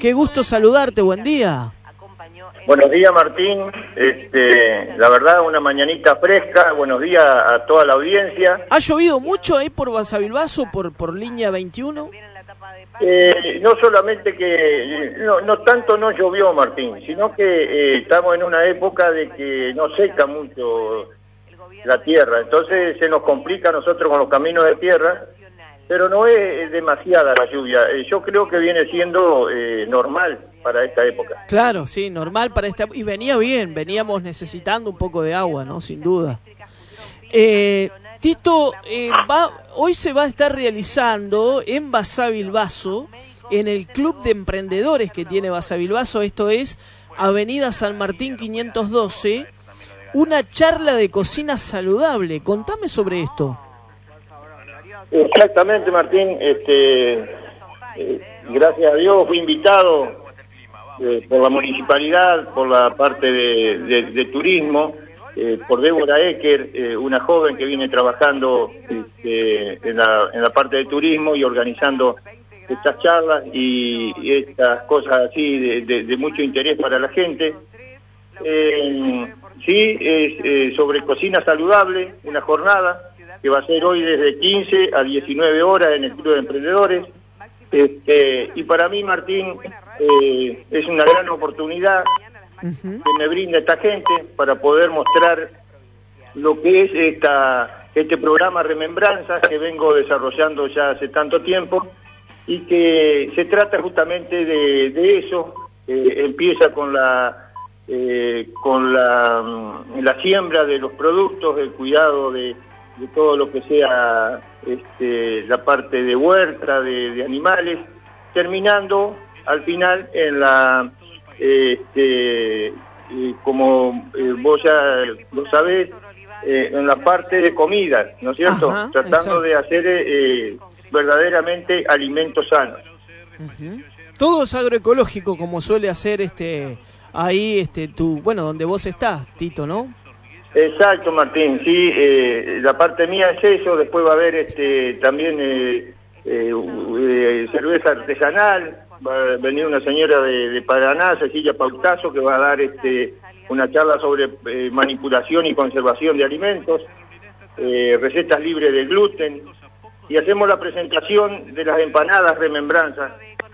Qué gusto saludarte, buen día. Buenos días, Martín. La verdad, una mañanita fresca. Buenos días a toda la audiencia. ¿Ha llovido mucho ahí por Basavilbaso, por línea 21? No solamente que, no tanto no llovió, Martín, sino que estamos en una época de que no seca mucho la tierra. Entonces se nos complica a nosotros con los caminos de tierra, pero no es demasiada la lluvia. Yo creo que viene siendo normal para esta época. Claro, sí, normal para esta... Y venía bien, veníamos necesitando un poco de agua, ¿no? Sin duda. Tito, hoy se va a estar realizando en Basavilbaso, en el Club de Emprendedores que tiene Basavilbaso, esto es Avenida San Martín 512, una charla de cocina saludable. Contame sobre esto. Exactamente, Martín. Gracias a Dios fui invitado por la municipalidad, por la parte de turismo, por Débora Ecker, una joven que viene trabajando en la parte de turismo y organizando estas charlas y estas cosas así de mucho interés para la gente. Sí, es sobre cocina saludable, una jornada que va a ser hoy desde 15 a 19 horas en el Club de Emprendedores. Y para mí, Martín, es una gran oportunidad que me brinda esta gente para poder mostrar lo que es este programa Remembranzas que vengo desarrollando ya hace tanto tiempo y que se trata justamente de eso. Empieza con la siembra de los productos, el cuidado de todo lo que sea la parte de huerta, de animales, terminando al final en la como vos ya lo sabés, en la parte de comidas, ¿no es cierto? Ajá, tratando exacto. de hacer verdaderamente alimentos sanos. Todo es agroecológico, como suele hacer ahí donde vos estás, Tito, ¿no? Exacto, Martín, sí, la parte mía es eso. Después va a haber también cerveza artesanal. Va a venir una señora de Paraná, Cecilia Pautazo, que va a dar una charla sobre manipulación y conservación de alimentos, recetas libres de gluten, y hacemos la presentación de las empanadas Remembranzas.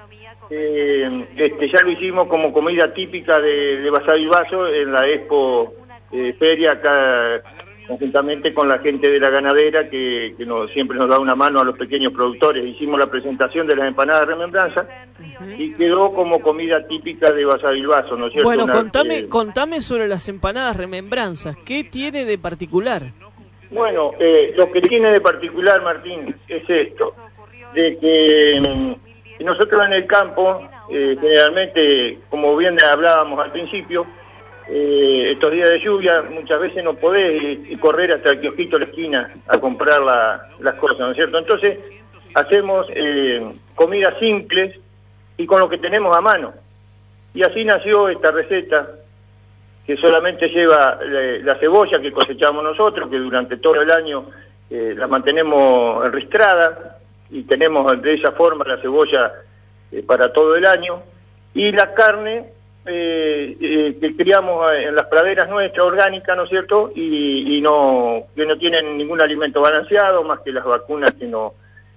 Ya lo hicimos como comida típica de Basavilbaso en la Expo Feria, acá conjuntamente con la gente de la ganadera que siempre nos da una mano a los pequeños productores. Hicimos la presentación de las empanadas Remembranzas y quedó como comida típica de Basavilbaso, ¿no es cierto? Bueno, contame sobre las empanadas Remembranzas. ¿Qué tiene de particular? Bueno, lo que tiene de particular, Martín, es esto, de que nosotros en el campo, generalmente, como bien hablábamos al principio, estos días de lluvia muchas veces no podés correr hasta el kiosquito de la esquina a comprar las cosas, ¿no es cierto? Entonces hacemos comidas simples y con lo que tenemos a mano. Y así nació esta receta, que solamente lleva la cebolla que cosechamos nosotros, que durante todo el año la mantenemos enristrada y tenemos de esa forma la cebolla para todo el año, y la carne que criamos en las praderas nuestras orgánicas, ¿no es cierto? Y que no tienen ningún alimento balanceado más que las vacunas que no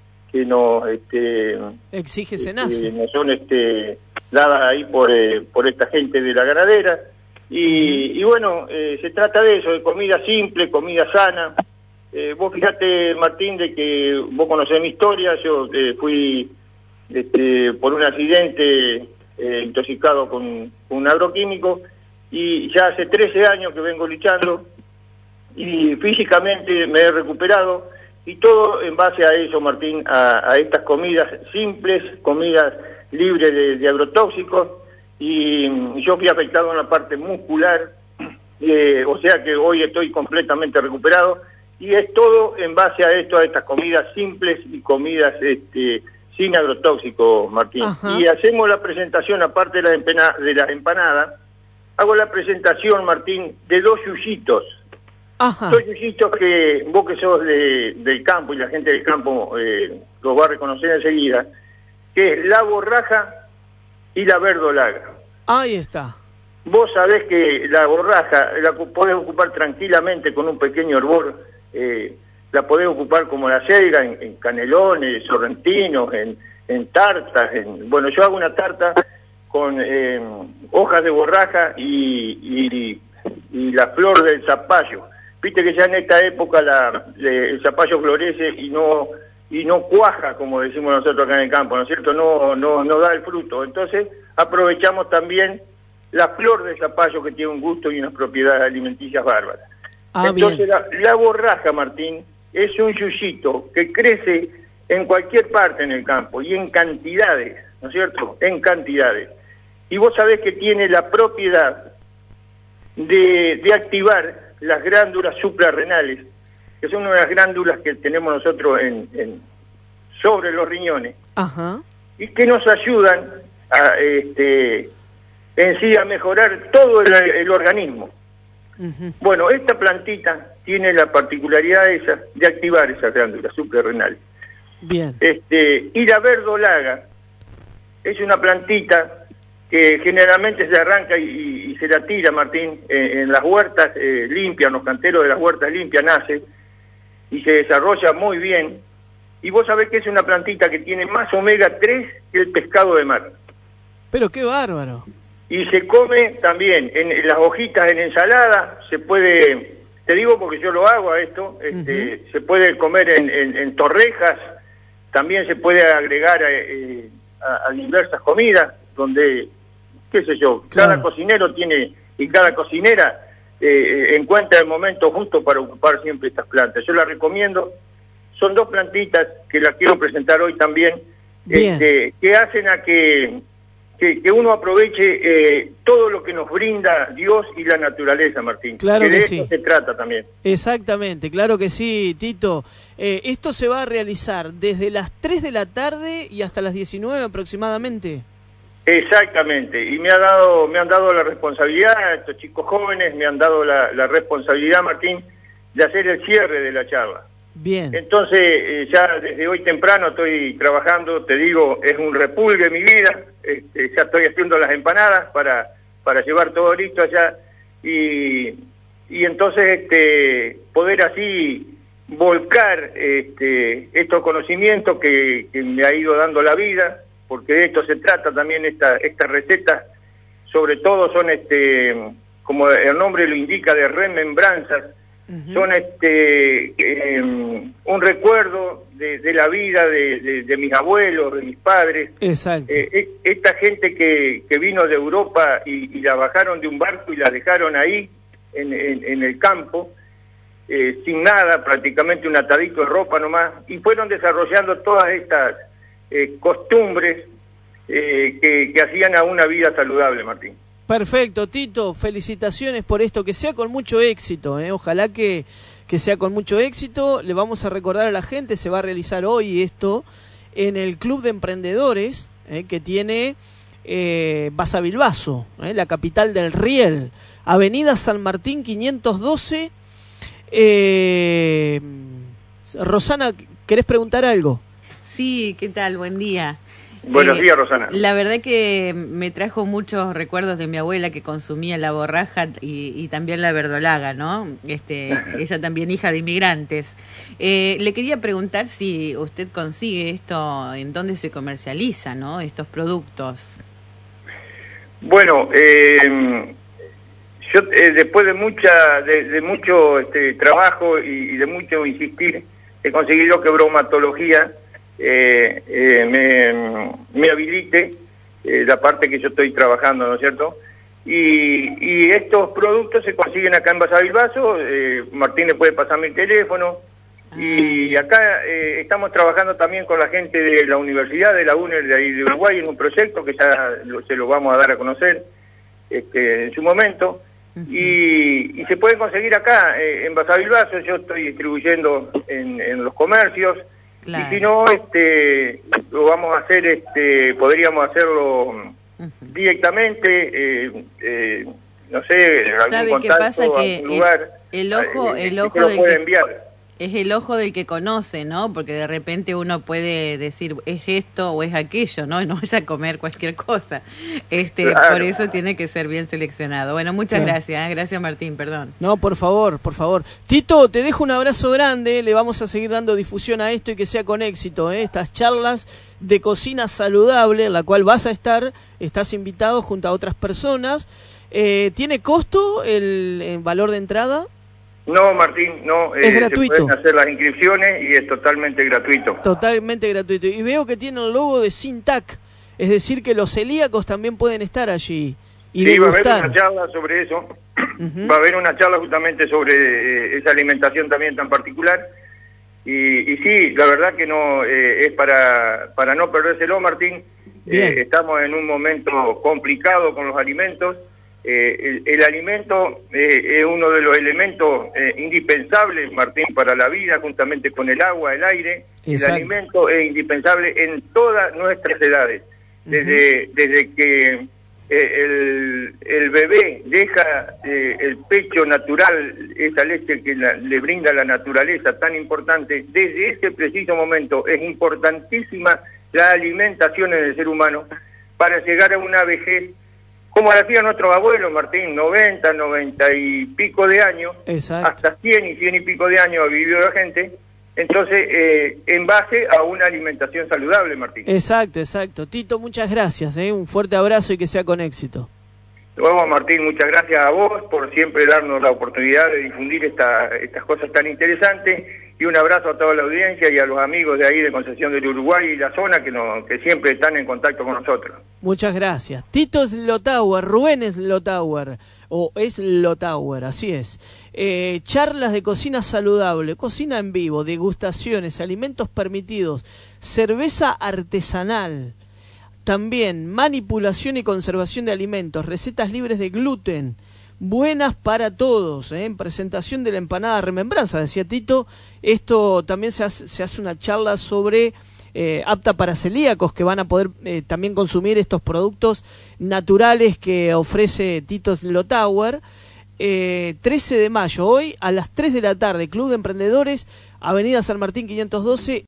exige SENASA, no son dadas ahí por esta gente de la ganadera. Y bueno, se trata de eso, de comida simple, comida sana. Vos fijate, Martín, de que vos conocés mi historia. Yo fui por un accidente intoxicado con un agroquímico, y ya hace 13 años que vengo luchando y físicamente me he recuperado, y todo en base a eso, Martín, a estas comidas simples, comidas libres de agrotóxicos. Y yo fui afectado en la parte muscular, o sea que hoy estoy completamente recuperado, y es todo en base a esto, a estas comidas simples y comidas sin agrotóxicos, Martín. Ajá. Y hacemos la presentación, aparte de las empanadas, hago la presentación, Martín, de 2 yuyitos. Ajá. 2 yuyitos que vos, que sos del campo, y la gente del campo los va a reconocer enseguida, que es la borraja y la verdolaga. Ahí está. Vos sabés que la borraja la podés ocupar tranquilamente con un pequeño hervor, la podés ocupar como la selga en canelones, sorrentinos, en tartas. Bueno, yo hago una tarta con hojas de borraja y la flor del zapallo. Viste que ya en esta época el zapallo florece y no cuaja, como decimos nosotros acá en el campo, ¿no es cierto? No da el fruto. Entonces aprovechamos también la flor del zapallo, que tiene un gusto y unas propiedades alimenticias bárbaras. Entonces la borraja, Martín, es un yuyito que crece en cualquier parte en el campo y en cantidades, ¿no es cierto? En cantidades. Y vos sabés que tiene la propiedad de activar las glándulas suprarrenales, que son unas glándulas que tenemos nosotros sobre los riñones. Ajá. Y que nos ayudan en sí a mejorar todo el organismo. Uh-huh. Bueno, esta plantita tiene la particularidad esa de activar esas glándulas suprarrenales. Bien. Y la verdolaga es una plantita que generalmente se arranca y se la tira, Martín, en las huertas limpias, en los canteros de las huertas limpias nace y se desarrolla muy bien. Y vos sabés que es una plantita que tiene más omega 3 que el pescado de mar. Pero qué bárbaro. Y se come también en las hojitas en ensalada, se puede, te digo porque yo lo hago a esto, uh-huh. Se puede comer en torrejas, también se puede agregar a diversas comidas, donde, qué sé yo, claro. Cada cocinero tiene, y cada cocinera encuentra el momento justo para ocupar siempre estas plantas. Yo las recomiendo, son dos plantitas que las quiero presentar hoy también, que hacen a que uno aproveche todo lo que nos brinda Dios y la naturaleza, Martín. Claro que sí. De esto se trata también. Exactamente, claro que sí, Tito. Esto se va a realizar desde las 3 de la tarde y hasta las 19 aproximadamente. Exactamente, y me han dado la responsabilidad, estos chicos jóvenes me han dado la responsabilidad, Martín, de hacer el cierre de la charla. Bien. Entonces, ya desde hoy temprano estoy trabajando, te digo, es un repulgue mi vida, ya estoy haciendo las empanadas para llevar todo listo allá, y entonces poder así volcar estos conocimientos que me ha ido dando la vida, porque de esto se trata también estas recetas, sobre todo son, como el nombre lo indica, de remembranzas. Uh-huh. Son un recuerdo de la vida de mis abuelos, de mis padres. Exacto. Esta gente que vino de Europa y la bajaron de un barco y la dejaron ahí en el campo, sin nada, prácticamente un atadito de ropa nomás, y fueron desarrollando todas estas costumbres que hacían a una vida saludable, Martín. Perfecto, Tito, felicitaciones por esto, que sea con mucho éxito, ojalá que sea con mucho éxito. Le vamos a recordar a la gente, se va a realizar hoy esto en el Club de Emprendedores que tiene Basavilbaso, la capital del Riel, Avenida San Martín 512. Rosana, ¿querés preguntar algo? Sí, ¿qué tal? Buen día. Buenos días, Rosana. La verdad que me trajo muchos recuerdos de mi abuela que consumía la borraja y también la verdolaga, ¿no? Ella también hija de inmigrantes. Le quería preguntar si usted consigue esto, en dónde se comercializa, ¿no? Estos productos. Bueno, yo después de mucho trabajo y de mucho insistir, he conseguido que bromatología me habilite la parte que yo estoy trabajando, ¿no es cierto? Y estos productos se consiguen acá en Basavilbaso. Martín le puede pasar mi teléfono. Y acá estamos trabajando también con la gente de la Universidad de la UNER de ahí de Uruguay en un proyecto que ya se lo vamos a dar a conocer en su momento. Uh-huh. Y se puede conseguir acá en Basavilbaso. Yo estoy distribuyendo en los comercios. Claro. Y si no, lo vamos a hacer, podríamos hacerlo uh-huh. directamente, no sé, algún ¿sabe contacto, qué pasa? Que algún lugar, el ojo lo puede enviar. Es el ojo del que conoce, ¿no? Porque de repente uno puede decir, es esto o es aquello, ¿no? Y no vaya a comer cualquier cosa. Claro. Por eso tiene que ser bien seleccionado. Bueno, muchas gracias. Gracias, Martín, perdón. No, por favor, por favor. Tito, te dejo un abrazo grande, le vamos a seguir dando difusión a esto y que sea con éxito, ¿eh? Estas charlas de cocina saludable, en la cual vas a estar, estás invitado junto a otras personas. ¿Tiene costo el valor de entrada? No, Martín, no. Es gratuito. Se pueden hacer las inscripciones y es totalmente gratuito. Totalmente gratuito. Y veo que tiene el logo de Sintac, es decir, que los celíacos también pueden estar allí y sí, degustar. va a haber una charla sobre eso. Va a haber una charla justamente sobre esa alimentación también tan particular. Y sí, la verdad que no es para no perdérselo, Martín. Estamos en un momento complicado con los alimentos. El alimento es uno de los elementos indispensables, Martín, para la vida, juntamente con el agua, el aire. Exacto. El alimento es indispensable en todas nuestras edades. Desde que el bebé deja el pecho natural, esa leche que le brinda la naturaleza tan importante, desde ese preciso momento es importantísima la alimentación en el ser humano para llegar a una vejez como lo hacían nuestros abuelos, Martín, 90 y pico de años. Exacto. Hasta 100 y pico de años ha vivido la gente. Entonces, en base a una alimentación saludable, Martín. Exacto. Tito, muchas gracias, un fuerte abrazo y que sea con éxito. Bueno, Martín, muchas gracias a vos por siempre darnos la oportunidad de difundir estas cosas tan interesantes, y un abrazo a toda la audiencia y a los amigos de ahí de Concepción del Uruguay y la zona que siempre están en contacto con nosotros. Muchas gracias. Tito Slotauer, Rubén Slotauer, o Slotauer, así es. Charlas de cocina saludable, cocina en vivo, degustaciones, alimentos permitidos, cerveza artesanal, también manipulación y conservación de alimentos, recetas libres de gluten, buenas para todos, presentación de la empanada remembranza, decía Tito. Esto también se hace una charla sobre apta para celíacos, que van a poder también consumir estos productos naturales que ofrece Tito Slotauer. 13 de mayo, hoy a las 3 de la tarde, Club de Emprendedores, Avenida San Martín 512,